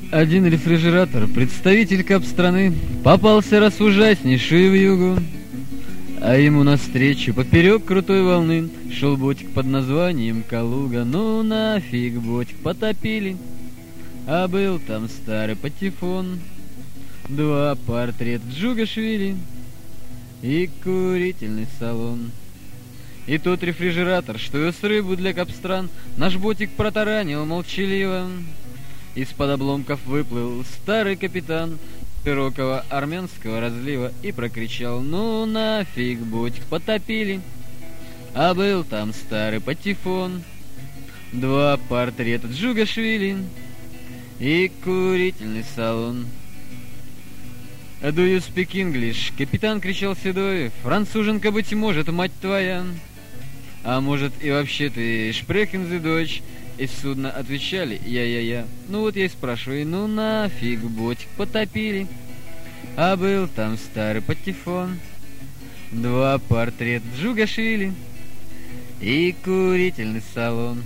Один рефрижератор, представитель кап-страны, попался раз ужаснейший вьюгу. А ему навстречу поперек крутой волны шел ботик под названием Калуга. Ну нафиг ботик потопили, а был там старый патефон, 2 портрета Джугашвили и курительный салон. И тот рефрижератор, что вез рыбу для капстран, наш ботик протаранил молчаливо. Из-под обломков выплыл старый капитан широкого армянского разлива и прокричал: ну нафиг ботик потопили, а был там старый патефон, 2 портрета Джугашвили и курительный салон. «Do you speak English?» — капитан кричал седой. «Француженка, быть может, мать твоя. А может, и вообще ты sprechen Sie Deutsch?» Из судна отвечали: я. Ну вот я и спрашиваю: ну нафиг ботик потопили, а был там старый патефон, 2 портрета Джугашвили и курительный салон.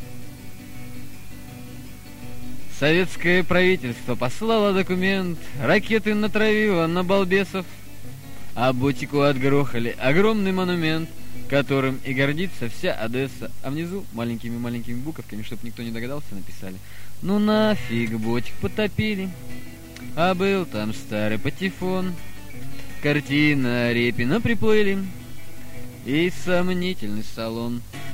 Советское правительство послало документ, ракеты натравило на балбесов, а ботику отгрохали огромный монумент, которым и гордится вся Одесса. А внизу маленькими буковками, чтобы никто не догадался, написали: ну нафиг ботик потопили, а был там старый патефон, картина Репина приплыли и сомнительный салон.